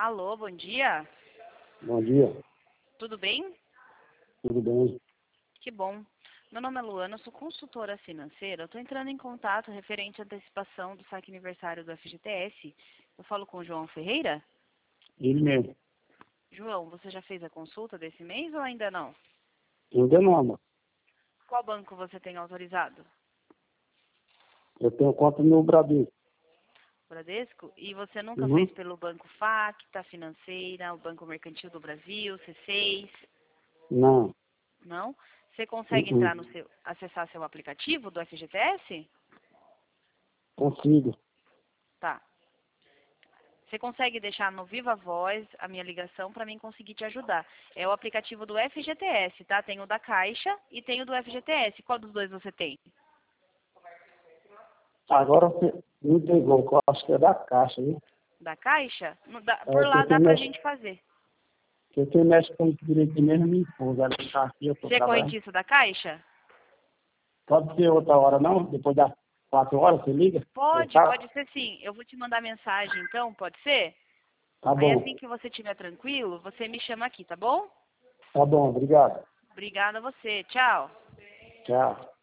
Alô, bom dia. Bom dia, Tudo bem? tudo bem? Que bom. Meu nome é Luana, eu sou consultora financeira. Eu estou entrando em contato referente à antecipação do saque aniversário do FGTS. Eu falo com o João Ferreira. Ele mesmo. João, você já fez a consulta desse mês ou ainda não? Ainda não, amor. Qual banco você tem autorizado? Eu tenho conta no Bradesco. Bradesco? E você nunca Uhum. fez pelo Banco Facta, Financeira, o Banco Mercantil do Brasil, C6? Não. Não? Você consegue Uhum. entrar no seu, acessar seu aplicativo do FGTS? Consigo. Tá. Você consegue deixar no Viva Voz a minha ligação para mim conseguir te ajudar. É o aplicativo do FGTS, tá? Tem o da Caixa e tem o do FGTS. Qual dos dois você tem? Agora você me pegou, que eu acho que é da Caixa, né? Da Caixa? Por É, lá dá pra gente fazer. quem mexe com isso direito mesmo é minha esposa. Ela está aqui, eu estou Você é trabalhando. correntista da Caixa? Pode ser outra hora, não? Depois das 4 horas, você liga? Pode, Tá? pode ser sim. Eu vou te mandar mensagem então, pode ser? Tá Aí assim bom. que você estiver tranquilo, você me chama aqui, tá bom? Tá bom, obrigado. Obrigada a você. Tchau. Tchau.